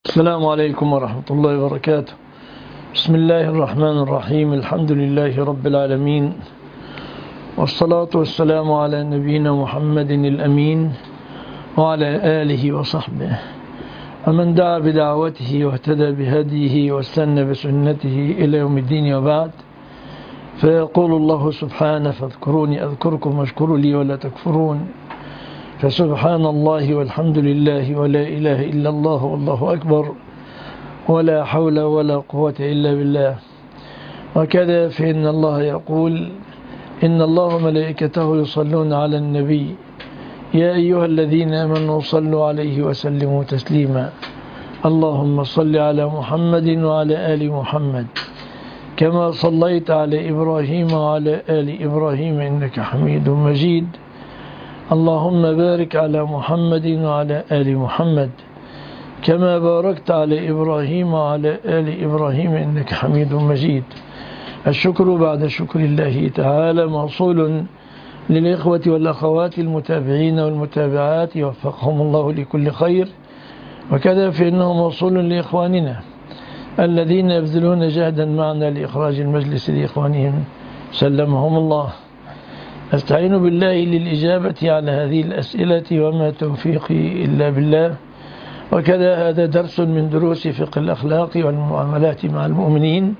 السلام عليكم ورحمة الله وبركاته. بسم الله الرحمن الرحيم. الحمد لله رب العالمين، والصلاة والسلام على نبينا محمد الأمين وعلى آله وصحبه ومن دعا بدعوته واهتدى بهديه واستنى بسنته إلى يوم الدين، وبعد. فيقول الله سبحانه: فاذكروني أذكركم واشكروا لي ولا تكفرون. فسبحان الله والحمد لله ولا إله إلا الله والله أكبر ولا حول ولا قوة إلا بالله. وكذا فإن الله يقول: إن الله وملائكته يصلون على النبي يا أيها الذين آمنوا صلوا عليه وسلموا تسليما. اللهم صل على محمد وعلى آل محمد كما صليت على إبراهيم وعلى آل إبراهيم إنك حميد مجيد. اللهم بارك على محمد وعلى آل محمد كما باركت على إبراهيم وعلى آل إبراهيم إنك حميد مجيد. الشكر بعد شكر الله تعالى موصول للإخوة والأخوات المتابعين والمتابعات، وفقهم الله لكل خير. وكذا فإنه موصول لإخواننا الذين يبذلون جهدا معنا لإخراج المجلس لإخوانهم سلمهم الله. أستعين بالله للإجابة على هذه الأسئلة، وما توفيقي إلا بالله. وكذا هذا درس من دروس فقه الأخلاق والمعاملات مع المؤمنين،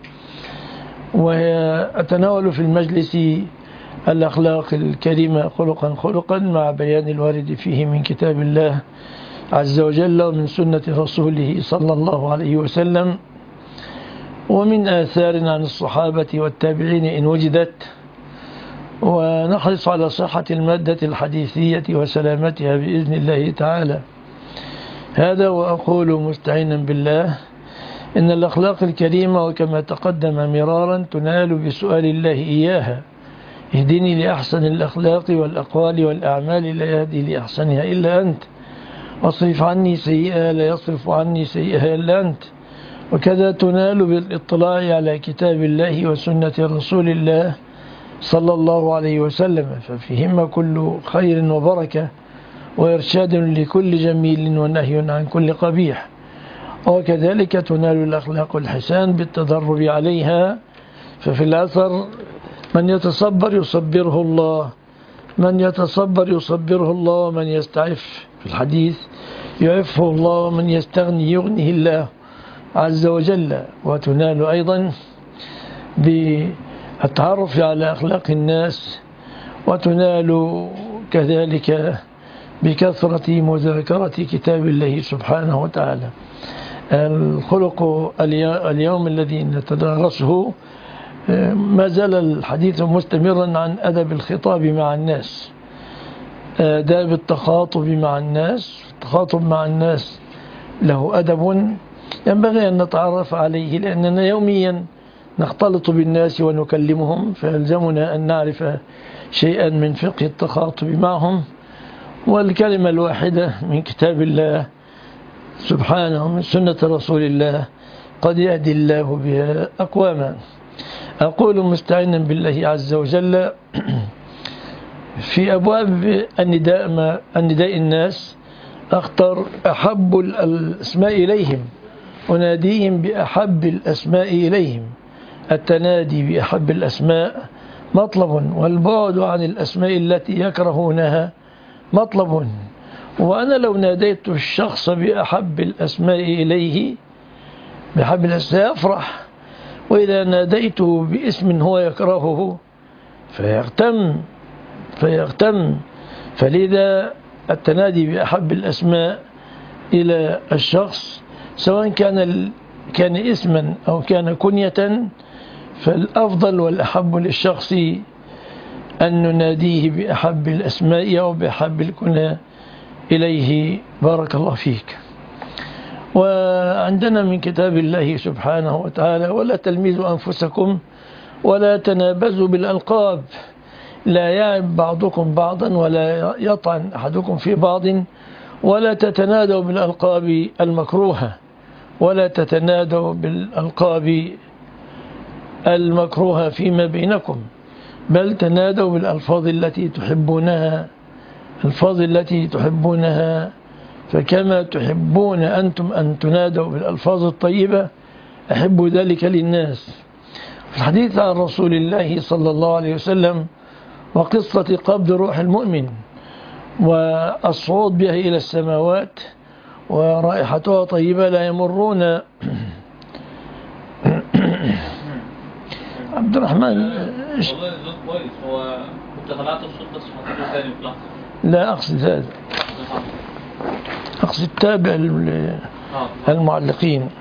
وأتناول في المجلس الأخلاق الكريمة خلقا خلقا، مع بيان الوارد فيه من كتاب الله عز وجل ومن سنة رسوله صلى الله عليه وسلم، ومن آثار عن الصحابة والتابعين إن وجدت. ونحرص على صحة المادة الحديثية وسلامتها بإذن الله تعالى. هذا وأقول مستعينا بالله إن الأخلاق الكريمة، وكما تقدم مرارا، تنال بسؤال الله إياها: اهدني لأحسن الأخلاق والأقوال والأعمال لا يهدي لأحسنها إلا أنت، واصرف عني سيئها لا يصرف عني سيئها إلا أنت. وكذا تنال بالاطلاع على كتاب الله وسنة رسول الله صلى الله عليه وسلم، ففيهما كل خير وبركة وإرشاد لكل جميل ونهي عن كل قبيح. وكذلك تنال الأخلاق الحسان بالتدرب عليها، ففي الأثر: من يتصبر يصبره الله، من يتصبر يصبره الله، ومن يستعف في الحديث يعفه الله، ومن يستغني يغنيه الله عز وجل. وتنال أيضا بالتعرف على أخلاق الناس، وتنال كذلك بكثرة مذاكرة كتاب الله سبحانه وتعالى. الخلق اليوم الذي نتدارسه ما زال الحديث مستمرا عن أدب الخطاب مع الناس، آداب التخاطب مع الناس. التخاطب مع الناس له أدب ينبغي أن نتعرف عليه، لأننا يوميا نختلط بالناس ونكلمهم، فيلزمنا أن نعرف شيئا من فقه التخاطب معهم. والكلمة الواحدة من كتاب الله سبحانه ومن سنة رسول الله قد يهدي الله بها أقواما. أقول مستعينا بالله عز وجل في أبواب النداء الناس أختر أحب الأسماء إليهم، أناديهم بأحب الأسماء إليهم. التنادي بأحب الأسماء مطلب، والبعد عن الأسماء التي يكرهونها مطلب. وأنا لو ناديت الشخص بأحب الأسماء إليه بأحب الأسماء أفرح، وإذا ناديته باسم هو يكرهه فيغتم. فلذا التنادي بأحب الأسماء إلى الشخص، سواء كان اسما أو كان كنية، فالأفضل والأحب للشخص أن نناديه بأحب الأسماء أو بأحب الكنى إليه. بارك الله فيك. وعندنا من كتاب الله سبحانه وتعالى: ولا تلمزوا أنفسكم ولا تنابزوا بالألقاب، لا يعب بعضكم بعضا ولا يطعن أحدكم في بعض، ولا تتنادوا بالألقاب المكروهة، ولا تتنادوا بالألقاب المكروهة فيما بينكم، بل تنادوا بالألفاظ التي تحبونها، الألفاظ التي تحبونها فكما تحبون أنتم أن تنادوا بالألفاظ الطيبة أحبوا ذلك للناس. في الحديث عن رسول الله صلى الله عليه وسلم وقصة قبض روح المؤمن والصعود بها إلى السماوات ورائحتها طيبة لا يمرون عبد الرحمن والله الصوت كويس. هو كنت طلعت الصوت بس حطيته ثاني في لحظة. لا أقصد هذا، أقصد تابع المعلقين.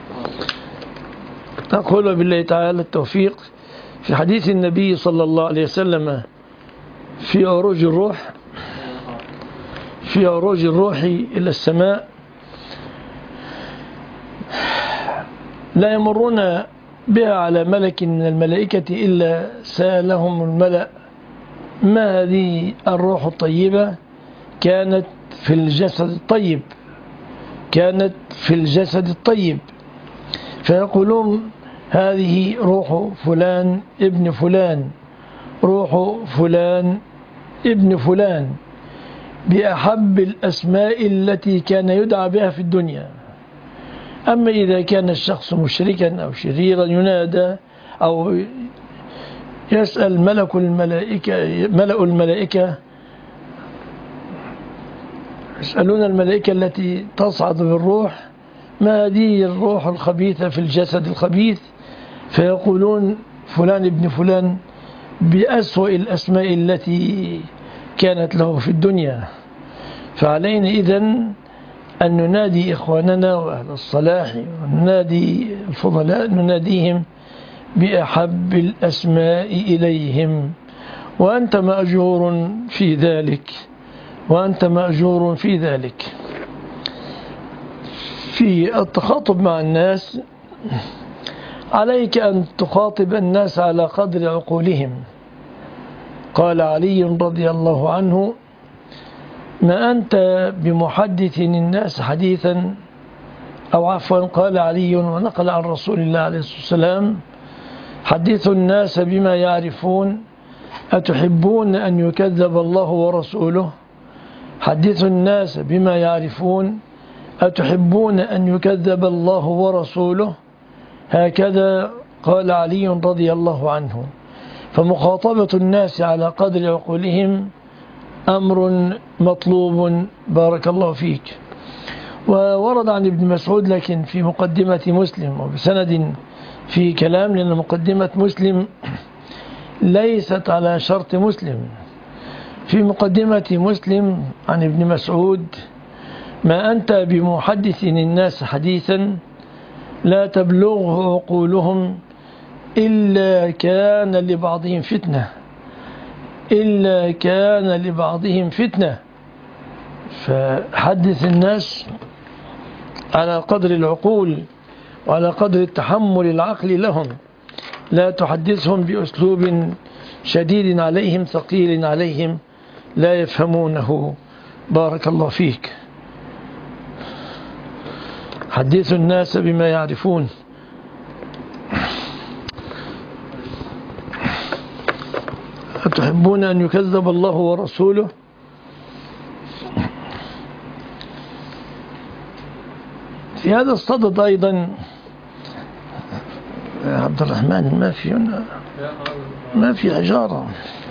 أقول بالله تعالى التوفيق. في حديث النبي صلى الله عليه وسلم في عروج الروح إلى السماء لا يمرون بها على ملك من الملائكة إلا سألهم الملأ ما هذه الروح الطيبة؟ كانت في الجسد الطيب، فيقولون هذه روح فلان ابن فلان، روح فلان ابن فلان، بأحب الأسماء التي كان يدعى بها في الدنيا. أما إذا كان الشخص مشركا أو شريرا ينادى أو يسأل ملأ الملائكة يسألون الملائكة التي تصعد بالروح ما هذه الروح الخبيثة في الجسد الخبيث؟ فيقولون فلان ابن فلان بأسوأ الأسماء التي كانت له في الدنيا. فعلينا إذن أن ننادي إخواننا وأهل الصلاح وننادي الفضلاء، نناديهم بأحب الأسماء إليهم، وأنت مأجور في ذلك. في التخاطب مع الناس عليك أن تخاطب الناس على قدر عقولهم. قال علي رضي الله عنه ما أنت بمحدث الناس حديثا، أو عفوا قال علي ونقل عن رسول الله عليه الصلاة والسلام حدثوا الناس بما يعرفون أتحبون أن يكذب الله ورسوله؟ حدثوا الناس بما يعرفون أتحبون أن يكذب الله ورسوله؟ هكذا قال علي رضي الله عنه. فمخاطبة الناس على قدر عقولهم أمر مطلوب. بارك الله فيك. وورد عن ابن مسعود لكن في مقدمة مسلم وبسند في كلام، لأن مقدمة مسلم ليست على شرط مسلم. في مقدمة مسلم عن ابن مسعود ما أنت بمحدث الناس حديثا لا تبلغه عقولهم إلا كان لبعضهم فتنة. فحدث الناس على قدر العقول وعلى قدر التحمل العقلي لهم، لا تحدثهم بأسلوب شديد عليهم ثقيل عليهم لا يفهمونه. بارك الله فيك. حدثوا الناس بما يعرفون. أتحبون أن يكذب الله ورسوله؟ في هذا الصدد أيضا يا عبد الرحمن ما في حجارة.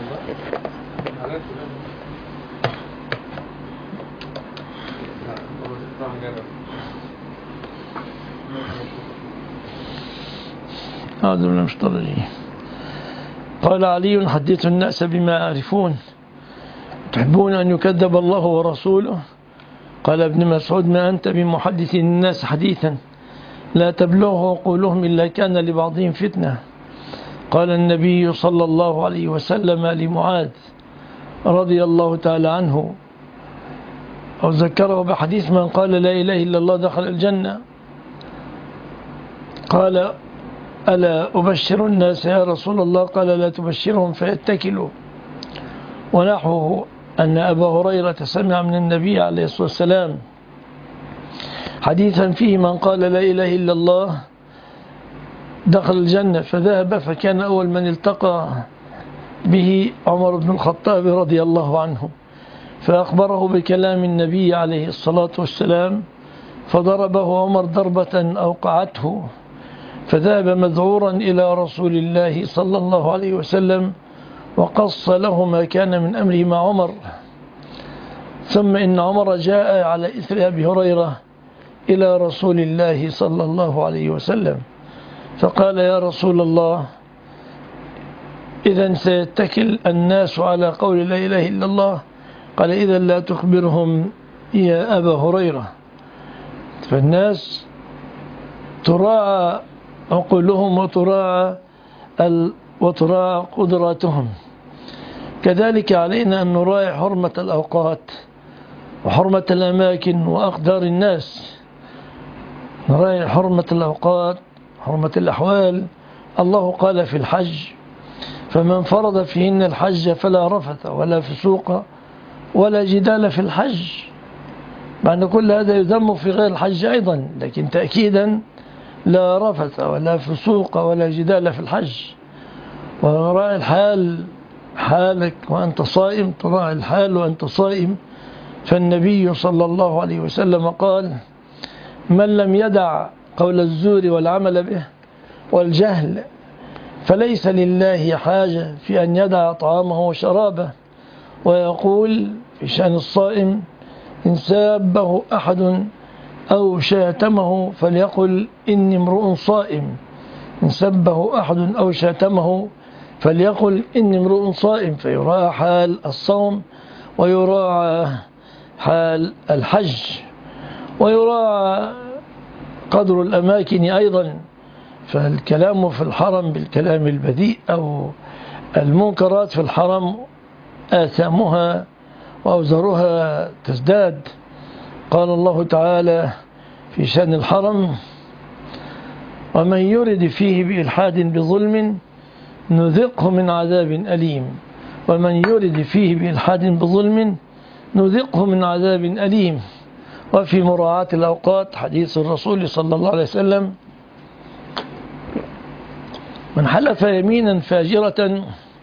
هذا من المشتري. قال علي حدثوا الناس بما يعرفون تحبون أن يكذب الله ورسوله؟ قال ابن مسعود ما أنت بمحدث الناس حديثا لا تبلغه عقولهم إلا كان لبعضهم فتنة. قال النبي صلى الله عليه وسلم لمعاذ رضي الله تعالى عنه أو ذكره بحديث من قال لا إله إلا الله دخل الجنة، قال ألا أبشر الناس يا رسول الله؟ قال لا تبشرهم فيتكلوا. ونحوه أن أبا هريرة سمع من النبي عليه الصلاة والسلام حديثا فيه من قال لا إله إلا الله دخل الجنة، فذهب فكان أول من التقى به عمر بن الخطاب رضي الله عنه، فأخبره بكلام النبي عليه الصلاة والسلام، فضربه عمر ضربة أوقعته، فذهب مذعورا إلى رسول الله صلى الله عليه وسلم وقص له ما كان من أمره مع عمر. ثم إن عمر جاء على إثر أبي هريرة إلى رسول الله صلى الله عليه وسلم فقال: يا رسول الله، إذا سيتكل الناس على قول لا إله إلا الله؟ قال: إذا لا تخبرهم يا أبا هريرة. فالناس تراعى عقولهم وتراعى قدراتهم. كذلك علينا أن نراعي حرمة الأوقات وحرمة الأماكن وأقدار الناس. نراعي حرمة الأوقات، حرمة الأحوال. الله قال في الحج: فمن فرض فيهن الحج فلا رفث ولا فسوق ولا جدال في الحج. معنى كل هذا يذم في غير الحج أيضا، لكن تأكيدا لا رفث ولا فسوق ولا جدال في الحج. وراعي الحال، حالك وأنت صائم، تراعي الحال وأنت صائم. فالنبي صلى الله عليه وسلم قال: من لم يدع قول الزور والعمل به والجهل فليس لله حاجة في أن يدع طعامه وشرابه. ويقول في شأن الصائم: إن سابه أحد أو شاتمه فليقل إني امرؤ صائم. إن سبه أحد أو شاتمه فليقل إني امرؤ صائم. فيراعى حال الصوم ويراعى حال الحج ويراعى قدر الأماكن أيضا. فالكلام في الحرم بالكلام البذيء أو المنكرات في الحرم آثامها وأوزارها تزداد. قال الله تعالى في شأن الحرم: ومن يرد فيه بإلحاد بظلم نذقه من عذاب أليم. ومن يرد فيه بإلحاد بظلم نذقه من عذاب أليم. وفي مراعاة الأوقات حديث الرسول صلى الله عليه وسلم: من حلف يمينا فاجرة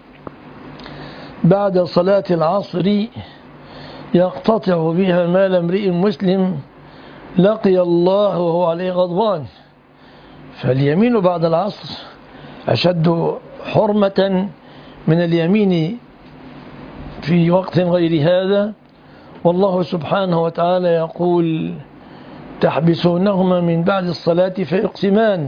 بعد صلاة العصر يقتطع بها مال امرئ مسلم لقي الله وهو عليه غضبان. فاليمين بعد العصر أشد حرمة من اليمين في وقت غير هذا. والله سبحانه وتعالى يقول: تحبسونهما من بعد الصلاة فيقسمان.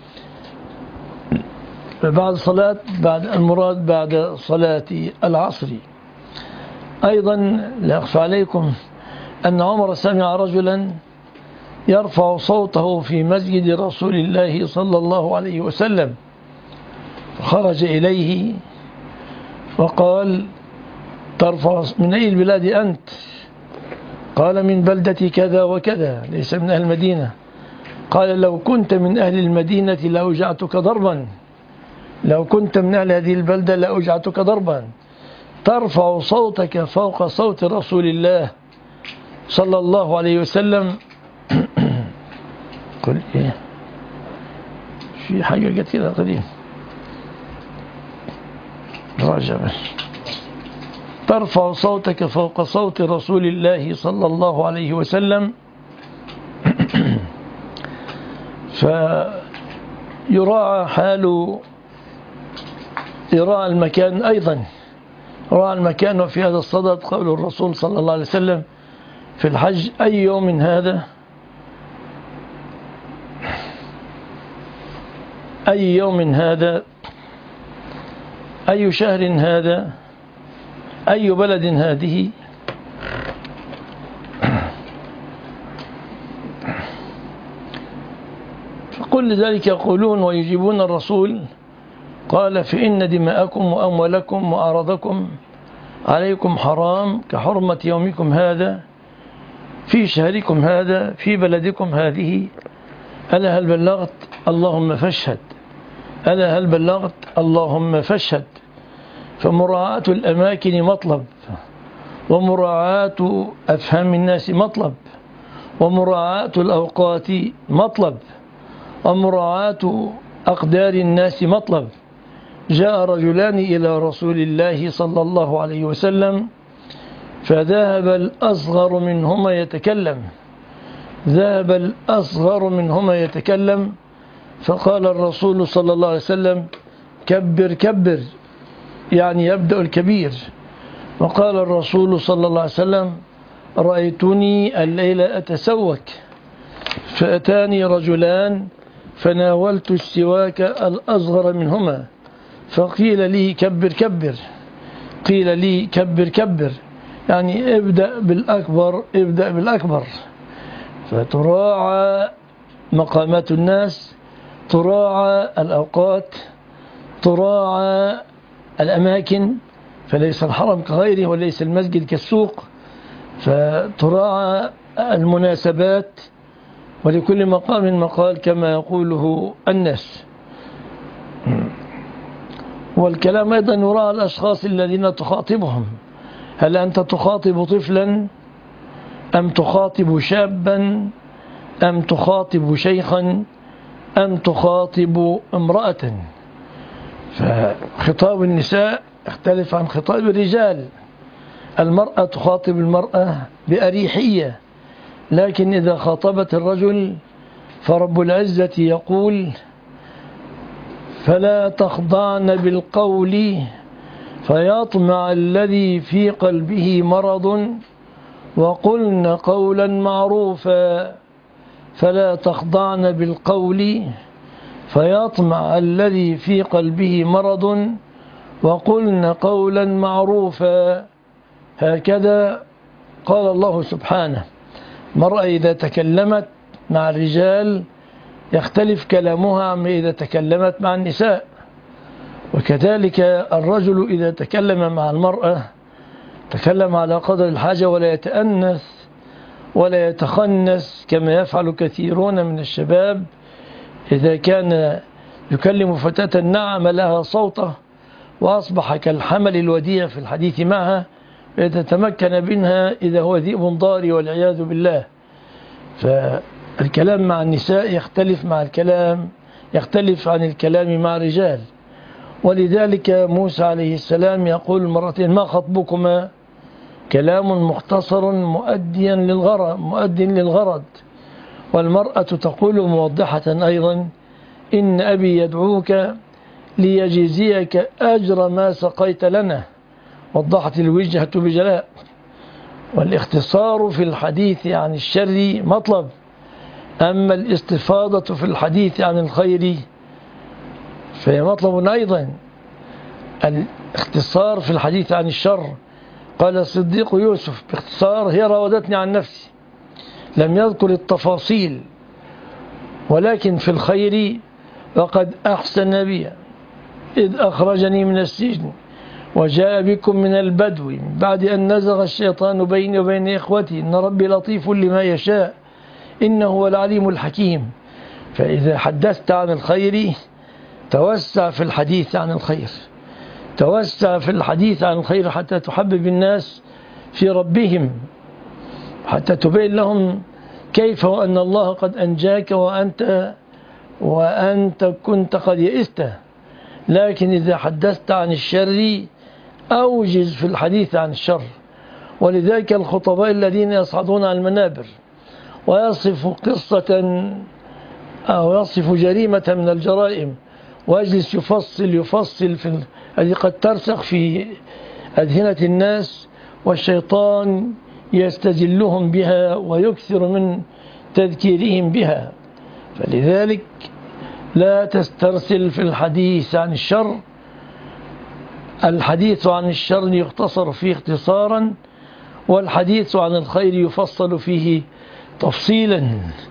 بعد الصلاة، بعد المراد بعد صلاة العصر. أيضا لا يخفى عليكم أن عمر سمع رجلا يرفع صوته في مسجد رسول الله صلى الله عليه وسلم، خرج إليه وقال: ترفع من أي البلاد أنت؟ قال: من بلدة كذا وكذا، ليس من أهل المدينة. قال: لو كنت من أهل المدينة لأوجعتك ضربا، لو كنت من أهل هذه البلدة لأوجعتك ضربا. ترفع صوتك فوق صوت رسول الله صلى الله عليه وسلم. قل إيه، في حاجة كثيرة قديم راجع. ترفع صوتك فوق صوت رسول الله صلى الله عليه وسلم. فيراعى حال، يراعى المكان أيضا، يراعى المكان. وفي هذا الصدد قول الرسول صلى الله عليه وسلم في الحج: أي يوم هذا؟ أي يوم هذا؟ أي شهر هذا؟ أي بلد هذه؟ فكل ذلك يقولون ويجيبون الرسول. قال: فإن دماءكم وأموالكم وأعراضكم عليكم حرام كحرمة يومكم هذا في شهركم هذا في بلدكم هذه. ألا هل بلغت؟ اللهم فاشهد. ألا هل بلغت؟ اللهم فاشهد. فمراعاة الأماكن مطلب، ومراعاة أفهام الناس مطلب، ومراعاة الأوقات مطلب، ومراعاة أقدار الناس مطلب. جاء رجلان إلى رسول الله صلى الله عليه وسلم فذهب الأصغر منهما يتكلم، ذهب الأصغر منهما يتكلم، فقال الرسول صلى الله عليه وسلم: كبر كبر، يعني يبدأ الكبير. وقال الرسول صلى الله عليه وسلم: رأيتني الليلة أتسوك، فأتاني رجلان فناولت السواك الأصغر منهما، فقيل لي كبر كبر، قيل لي كبر كبر، يعني ابدأ بالأكبر، ابدأ بالأكبر. فتراعى مقامات الناس، تراعى الأوقات، تراعى الأماكن، فليس الحرم كغيره وليس المسجد كالسوق، فتراعى المناسبات، ولكل مقام مقال كما يقوله الناس. والكلام أيضا يراعى الأشخاص الذين تخاطبهم، هل أنت تخاطب طفلا أم تخاطب شابا أم تخاطب شيخا أم تخاطب امرأة؟ فخطاب النساء يختلف عن خطاب الرجال. المرأة تخاطب المرأة بأريحية، لكن إذا خاطبت الرجل فرب العزة يقول: فلا تخضعن بالقول فيطمع الذي في قلبه مرض وقلن قولا معروفا. فلا تخضعن بالقول فيطمع الذي في قلبه مرض وقلن قولا معروفا. هكذا قال الله سبحانه. المرأة إذا تكلمت مع الرجال يختلف كلامها عن إذا تكلمت مع النساء، وكذلك الرجل إذا تكلم مع المرأة تكلم على قدر الحاجة ولا يتأنث ولا يتخنس كما يفعل كثيرون من الشباب. إذا كان يكلم فتاة نعم لها صوته وأصبح كالحمل الوديع في الحديث معها، يتتمكن منها إذا هو ذئب ضاري والعياذ بالله. فالكلام مع النساء يختلف عن الكلام مع الرجال. ولذلك موسى عليه السلام يقول مرتين: ما خطبكما؟ كلام مختصر مؤدي للغرض. والمرأة تقول موضحة أيضا: إن أبي يدعوك ليجزيك أجر ما سقيت لنا. وضحت الوجهة بجلاء. والاختصار في الحديث عن الشر مطلب، أما الاستفاضة في الحديث عن الخير فهي مطلب أيضا. الاختصار في الحديث عن الشر، قال الصديق يوسف باختصار: هي راودتني عن نفسي، لم يذكر التفاصيل. ولكن في الخير: وقد أحسن بي إذ أخرجني من السجن وجاء بكم من البدو من بعد أن نزغ الشيطان بيني وبين إخوتي إن ربي لطيف لما يشاء إنه هو العليم الحكيم. فإذا حدثت عن الخير توسع في الحديث عن الخير، توسع في الحديث عن الخير حتى تحبب الناس في ربهم، حتى تبين لهم كيف وأن الله قد أنجاك وأنت كنت قد يئست. لكن إذا حدثت عن الشر أوجز في الحديث عن الشر. ولذلك الخطباء الذين يصعدون على المنابر ويصف قصة أو يصف جريمة من الجرائم ويجلس يفصل في التي قد ترسخ في أذهنة الناس، والشيطان يستجلهم بها ويكثر من تذكيرهم بها. فلذلك لا تسترسل في الحديث عن الشر. الحديث عن الشر يختصر فيه اختصارا، والحديث عن الخير يفصل فيه تفصيلا.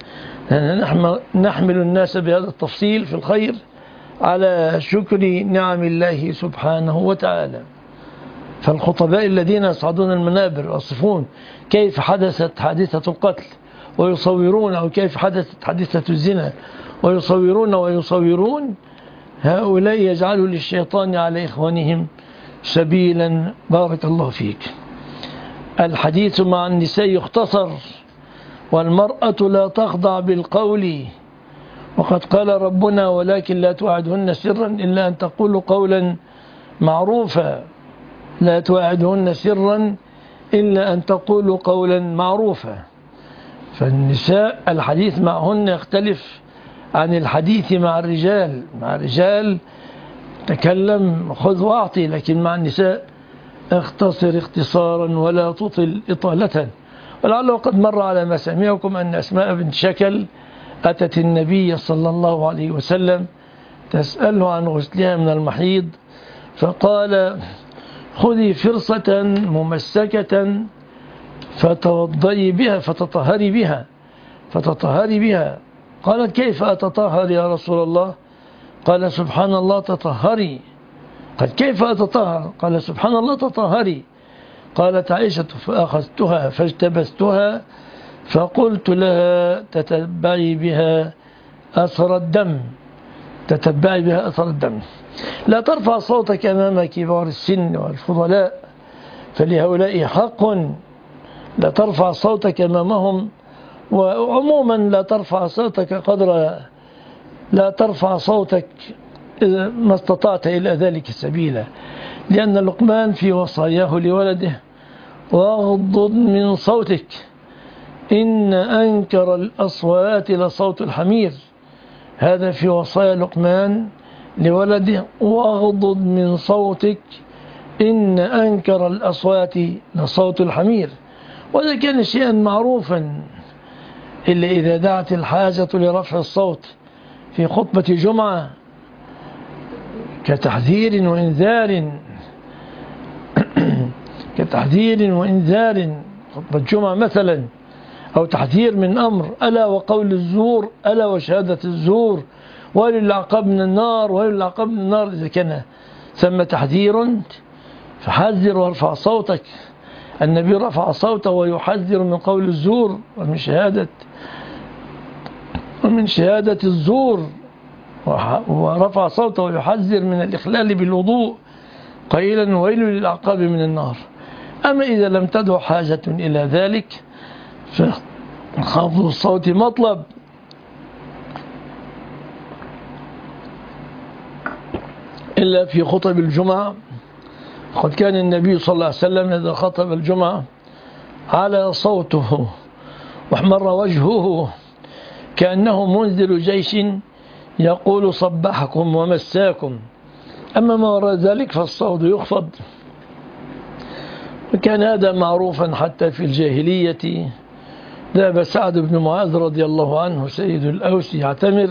نحمل الناس بهذا التفصيل في الخير على شكر نعم الله سبحانه وتعالى. فالخطباء الذين يصعدون المنابر يصفون كيف حدثت حادثة القتل ويصورون، أو كيف حدثت حادثة الزنا ويصورون، هؤلاء يجعلوا للشيطان على إخوانهم سبيلا. بارك الله فيك. الحديث مع النساء يختصر، والمرأة لا تخضع بالقول، وقد قال ربنا: ولكن لا توعدهن سرا إلا أن تقولوا قولا معروفا. لا توعدهن سرا إلا أن تقولوا قولا معروفا. فالنساء الحديث معهن يختلف عن الحديث مع الرجال. مع الرجال تكلم خذ واعطي، لكن مع النساء اختصر اختصارا ولا تطل إطالة. ولعله قد مر على مسامعكم أن أسماء بنت شكل أتت النبي صلى الله عليه وسلم تسأله عن غسلها من المحيض، فقال خذي فرصة ممسكة فتوضئي بها فتطهري بها. قالت كيف أتطهر يا رسول الله؟ قال سبحان الله تطهري. قال كيف أتطهر؟ قال سبحان الله تطهري. قالت عائشة فأخذتها فاجتبستها فقلت لها تتبعي بها أثر الدم. لا ترفع صوتك أمام كبار السن والفضلاء، فلهؤلاء حق. لا ترفع صوتك أمامهم، وعموما لا ترفع صوتك ما استطعت إلى ذلك سبيلا، لأن لقمان في وصاياه لولده واغضض من صوتك إن أنكر الأصوات لصوت الحمير. هذا في وصايا لقمان لولده، واغضض من صوتك إن أنكر الأصوات لصوت الحمير. وإذا كان شيئا معروفا إلا إذا دعت الحاجة لرفع الصوت في خطبة جمعة كتحذير وإنذار خطبة جمعة مثلا، أو تحذير من أمر ألا وقول الزور، ألا وشهادة الزور، وللعقاب من النار، إذا كان ثم تحذير فحذر وارفع صوتك. النبي رفع صوته ويحذر من قول الزور ومن شهادة الزور، ورفع صوته ويحذر من الإخلال بالوضوء قيلا ويل للعقاب من النار. أما إذا لم تدع حاجة إلى ذلك فخفض الصوت مطلب. إلا في خطب الجمعة، قد كان النبي صلى الله عليه وسلم إذا خطب الجمعة على صوته واحمر وجهه كأنه منذر جيش يقول صبحكم ومساكم. أما ما وراء ذلك فالصوت يخفض. وكان هذا معروفا حتى في الجاهلية. ذهب سعد بن معاذ رضي الله عنه سيد الأوس يعتمر،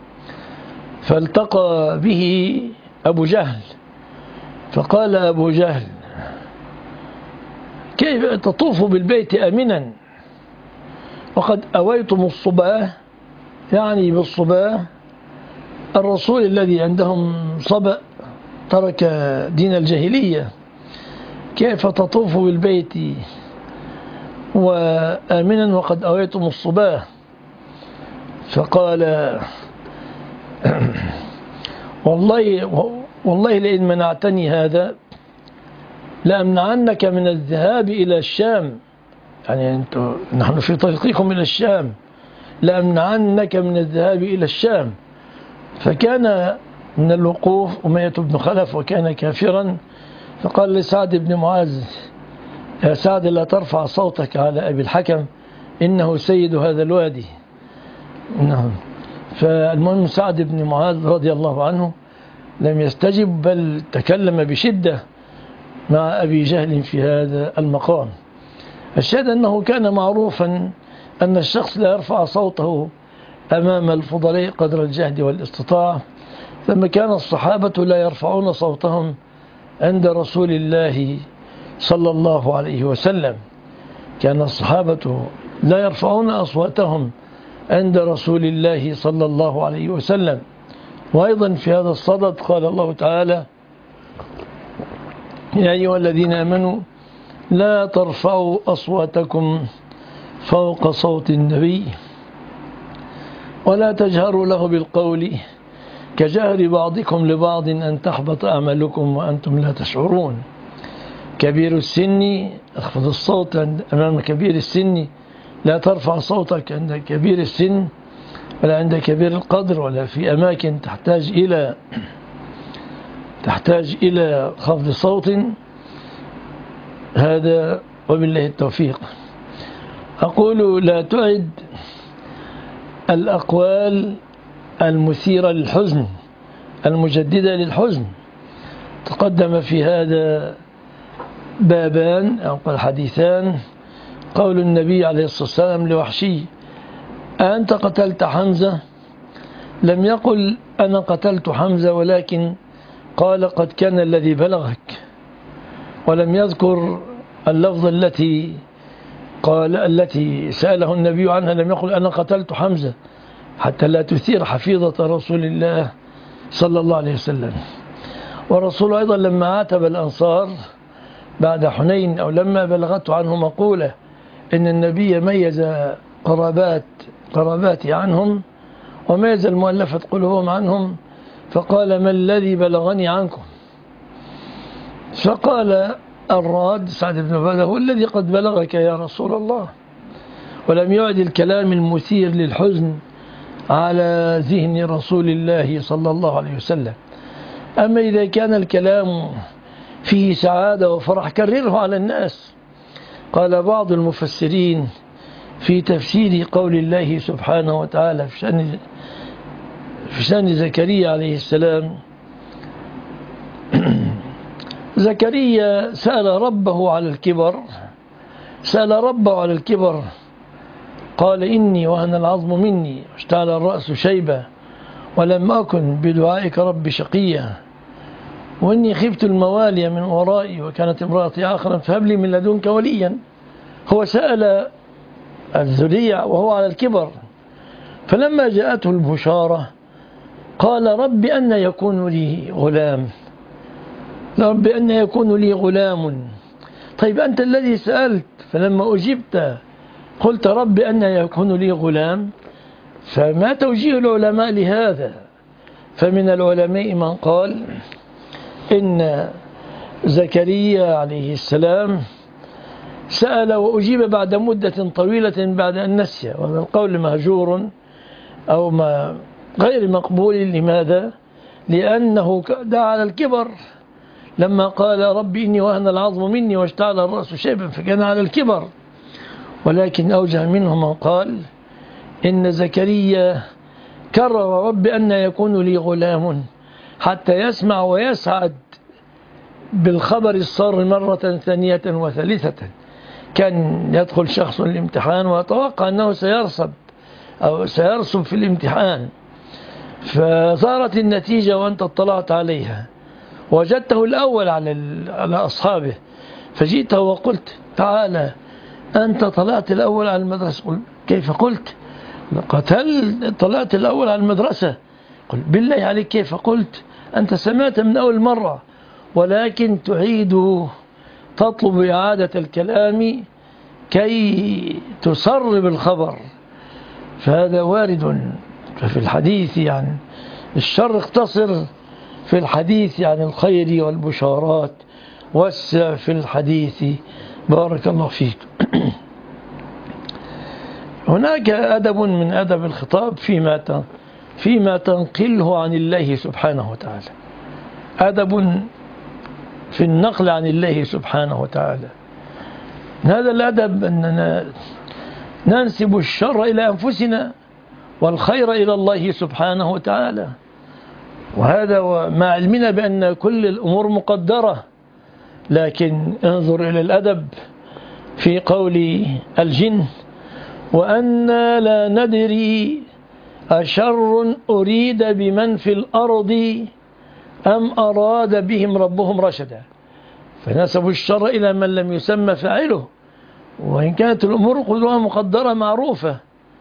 فالتقى به أبو جهل، فقال أبو جهل كيف تطوف بالبيت آمنا وقد أويتم الصباه، يعني بالصباه الرسول الذي عندهم صبأ ترك دين الجاهلية، كيف تطوف بالبيت وآمنا وقد أويتم الصباه؟ فقال والله لئن منعتني هذا لأمنعنك من الذهاب إلى الشام، يعني نحن في طريقكم إلى الشام، لأمنعنك من الذهاب إلى الشام. فكان من الوقوف أمية بن خلف وكان كافرا، فقال لسعد بن معاذ يا سعد لا ترفع صوتك على أبي الحكم إنه سيد هذا الوادي. فالمهم سعد بن معاذ رضي الله عنه لم يستجب، بل تكلم بشدة مع أبي جهل في هذا المقام. الشاهد أنه كان معروفا أن الشخص لا يرفع صوته أمام الفضلاء قدر الجهد والاستطاعة. ثم كان الصحابة لا يرفعون صوتهم عند رسول الله صلى الله عليه وسلم. كان الصحابة لا يرفعون أصواتهم عند رسول الله صلى الله عليه وسلم. وأيضا في هذا الصدد قال الله تعالى يا أيها الذين آمنوا لا ترفعوا أصواتكم فوق صوت النبي ولا تجهروا له بالقول كجهر بعضكم لبعض أن تحبط أعمالكم وأنتم لا تشعرون. كبير السن اخفض الصوت أمام كبير السن، لا ترفع صوتك عند كبير السن ولا عند كبير القدر ولا في أماكن تحتاج إلى خفض صوت. هذا وبالله التوفيق. أقول لا تعد الأقوال المثيرة للحزن المجددة للحزن. تقدم في هذا بابان أو حديثان. قول النبي عليه الصلاة والسلام لوحشي: أنت قتلت حمزة؟ لم يقل أنا قتلت حمزة، ولكن قال قد كان الذي بلغك، ولم يذكر اللفظ التي سأله النبي عنها. لم يقل أنا قتلت حمزة حتى لا تثير حفيظة رسول الله صلى الله عليه وسلم. والرسول أيضا لما عاتب الأنصار بعد حنين، أو لما بلغته عنه مقولة إن النبي ميز قراباتي عنهم وميز المؤلفة قلوبهم عنهم، فقال: ما الذي بلغني عنكم؟ فقال الراد سعد بن عبادة: هو الذي قد بلغك يا رسول الله. ولم يعد الكلام المثير للحزن على ذهن رسول الله صلى الله عليه وسلم. أما إذا كان الكلام فيه سعادة وفرح كرره على الناس. قال بعض المفسرين في تفسير قول الله سبحانه وتعالى في شأن زكريا عليه السلام: زكريا سأل ربه على الكبر، قال: إني وهن العظم مني واشتعل الرأس شيبة ولم أكن بدعائك رب شقيا وإني خفت الموالي من ورائي وكانت امرأتي آخرا فهب لي من لدنك وليا. هو سأل الذرية وهو على الكبر، فلما جاءته البشارة قال: رب أن يكون لي غلام. طيب أنت الذي سألت، فلما أجبت قلت رب أن يكون لي غلام، فما توجيه العلماء لهذا؟ فمن العلماء من قال إن زكريا عليه السلام سأل وأجيب بعد مدة طويلة بعد أن نسي، وهذا القول مهجور أو غير مقبول. لماذا؟ لأنه دعا على الكبر. لما قال رب إني وهن العظم مني واشتعل الرأس شيبا فكان على الكبر. ولكن أوجه منه من قال إن زكريا كرر رب أن يكون لي غلام حتى يسمع ويسعد بالخبر السار مرة ثانية وثالثة. كان يدخل شخص الامتحان ويتوقع أنه سيرسب في الامتحان، فظهرت النتيجة وأنت اطلعت عليها وجدته الأول على أصحابه، فجئته وقلت: تعالى أنت طلعت الأول على المدرسة. قل: كيف قلت؟ طلعت الأول على المدرسة. قل: بالله عليك كيف قلت؟ أنت سمعت من أول مرة، ولكن تطلب إعادة الكلام كي تسرب الخبر، فهذا وارد. ففي الحديث يعني الشر اقتصر في الحديث عن الخير والبشارات، وسع في الحديث. بارك الله فيك. هناك أدب من أدب الخطاب فيما تنقله عن الله سبحانه وتعالى، أدب في النقل عن الله سبحانه وتعالى. هذا الأدب أننا ننسب الشر إلى أنفسنا والخير إلى الله سبحانه وتعالى، وهذا مع علمنا بأن كل الأمور مقدرة. لكن انظر إلى الأدب في قول الجن: وأنا لا ندري أشر أريد بمن في الأرض أم أراد بهم ربهم رشدا. فنسبوا الشر إلى من لم يسمى فاعله، وإن كانت الأمور قدرها مقدرة معروفة،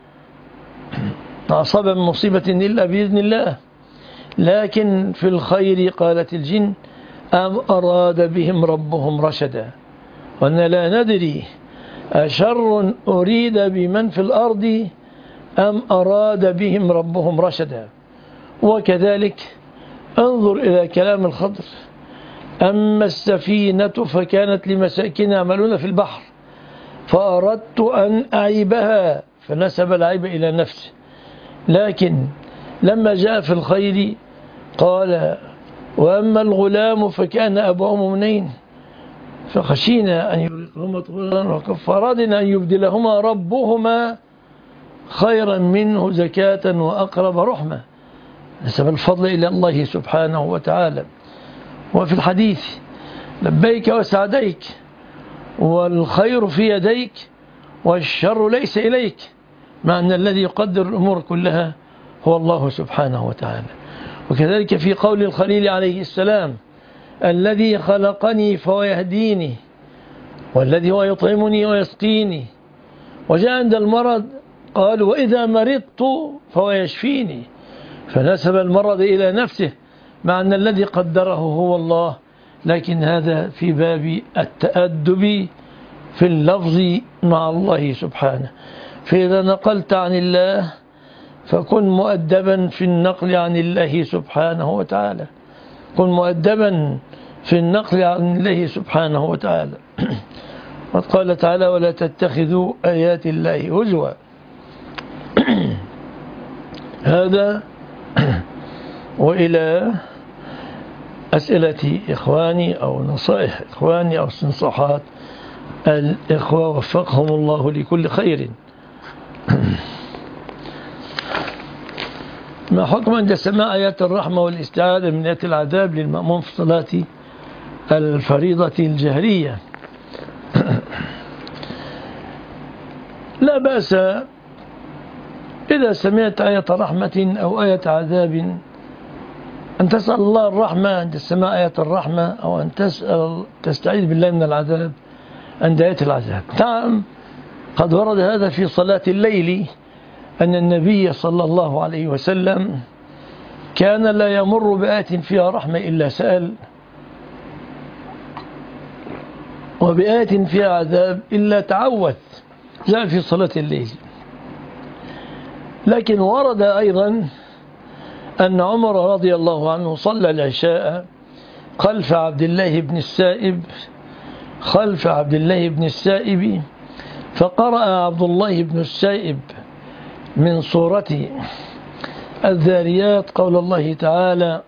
ما أصاب من مصيبة إلا بإذن الله. لكن في الخير قالت الجن: أم أراد بهم ربهم رشدا. وأن لا ندري أشر أريد بمن في الأرض أم أراد بهم ربهم رشدا. وكذلك انظر إلى كلام الخضر: أما السفينة فكانت لمساكين يعملون في البحر فأردت أن أعيبها، فنسب العيب إلى نفسه. لكن لما جاء في الخير قال: وأما الغلام فكان أبوه مؤمنين. فخشينا أن يرهقهما طغيانا فأرادنا أن يبدلهما ربهما خيرا منه زكاة وأقرب رحمة. نسب الفضل إلى الله سبحانه وتعالى. وفي الحديث لبيك وسعديك والخير في يديك والشر ليس إليك، مع أن الذي يقدر الأمور كلها هو الله سبحانه وتعالى. وكذلك في قول الخليل عليه السلام: الذي خلقني فهو يهديني والذي هو يطعمني ويسقيني. وجاء عند المرض قال: وإذا مرضت فهو يشفيني. فنسب المرض إلى نفسه مع أن الذي قدره هو الله، لكن هذا في باب التأدب في اللفظ مع الله سبحانه. فإذا نقلت عن الله فكن مؤدبا في النقل عن الله سبحانه وتعالى، كن مؤدبا في النقل عن الله سبحانه وتعالى. وقد قال تعالى: ولا تتخذوا آيات الله هزوا. هذا وإلى أسئلة إخواني أو نصائح إخواني أو استنصاحات الإخوة وفقهم الله لكل خير. ما حكم عند سماع آيات الرحمة والاستعاذة من آيات العذاب للمأموم في صلاة الفريضة الجهرية؟ لا بأس إذا سمعت آية رحمة أو آية عذاب أن تسأل الله الرحمة عند سماع آية الرحمة، أو أن تستعيذ بالله من العذاب عند آية العذاب. نعم، قد ورد هذا في صلاة الليل أن النبي صلى الله عليه وسلم كان لا يمر بآية فيها رحمة إلا سأل، وبآية فيها عذاب إلا تعوذ. جاء في صلاة الليل. لكن ورد أيضا أن عمر رضي الله عنه صلى العشاء خلف عبد الله بن السائب فقرأ عبد الله بن السائب من سورة الذاريات قول الله تعالى: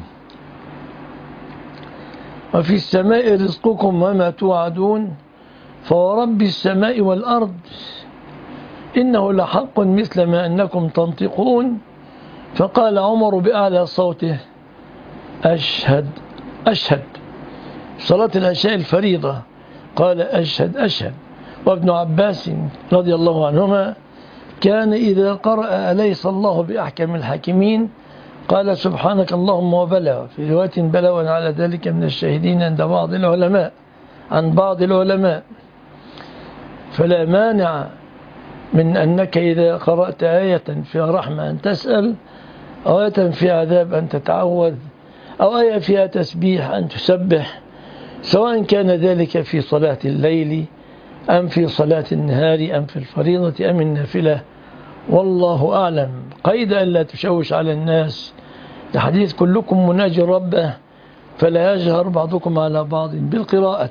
وفي السماء رزقكم وما توعدون فورب السماء والأرض إنه لحق مثل ما أنكم تنطقون. فقال عمر بأعلى صوته: أشهد أشهد. صلاة العشاء الفريضة قال: أشهد أشهد. وابن عباس رضي الله عنهما كان إذا قرأ أليس الله بأحكم الحاكمين قال: سبحانك اللهم وبلى. في رواية بلى وأنا على ذلك من الشاهدين عند بعض العلماء. فلا مانع من أنك إذا قرأت آية فيها رحمة أن تسأل، أو آية فيها عذاب أن تتعوذ، أو آية فيها تسبيح أن تسبح، سواء كان ذلك في صلاة الليل أم في صلاة النهار أم في الفريضة أم النافلة، والله أعلم. قيد أن لا تشوش على الناس، الحديث: كلكم مناجي ربه فلا يجهر بعضكم على بعض بالقراءة.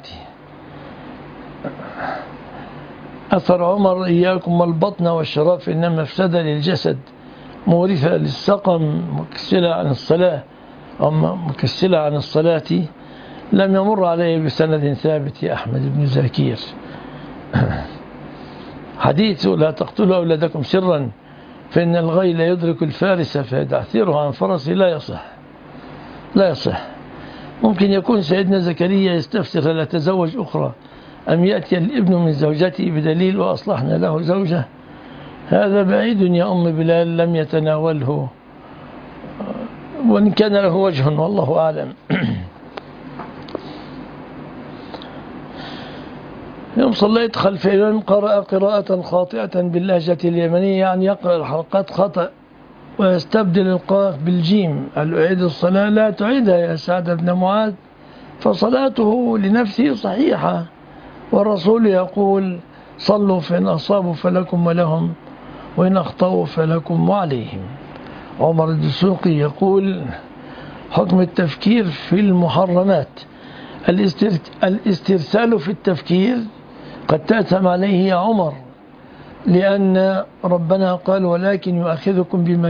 أثر عمر: إياكم والبطن والشراب فإنما مفسدة للجسد مورثة للسقم مكسلة عن الصلاة لم يمر عليه بسند ثابت يا أحمد بن زكير. حديث: لا تقتلوا أولادكم سرا فإن الغيل يدرك الفارس فيدعثره عن فرسه لا يصح. ممكن يكون سيدنا زكريا يستفسر: هل أتزوج أخرى أم يأتي الابن من زوجته بدليل وأصلحنا له زوجة؟ هذا بعيد يا أم بلال، لم يتناوله وإن كان له وجه والله أعلم. يوم صليت خلف إمام قرأ قراءة خاطئة باللهجة اليمنية، يعني يقرأ الحلقات خطأ ويستبدل القاف بالجيم. هل أعيد الصلاة؟ لا تعيدها يا سعد بن معاذ، فصلاته لنفسه صحيحة، والرسول يقول: صلوا فإن أصابوا فلكم ولهم وإن أخطأوا فلكم وعليهم. عمر الدسوقي يقول: حكم التفكير في المحرمات. الاسترسال في التفكير قد تأثم عليه يا عمر، لأن ربنا قال: ولكن يؤاخذكم بما